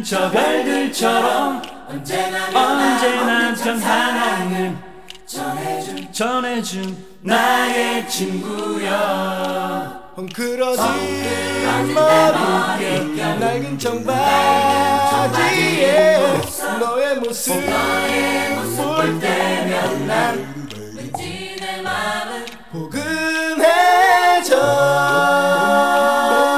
저 별들처럼 언제나 평안함을 전해준 나의 친구여. 헝클어진 머릿결 낡은 청바지에 너의 모습 볼 때면 난 왠지 내 마음은 포근해져.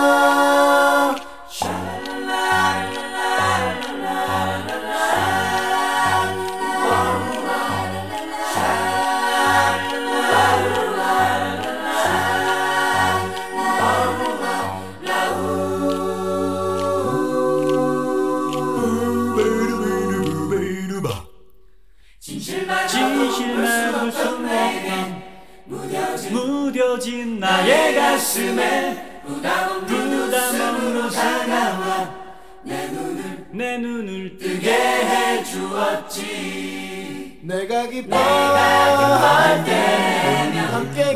진실만 숨어간 무뎌진 나의 가슴에 부담없는 다가와 내 눈을 뜨게 해주었지. 내가 기뻐할 때 함께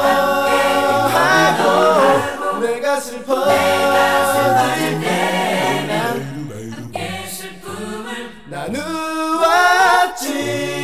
기뻐하고 내가 슬퍼질 때 난 함께 슬픔을 나누었지.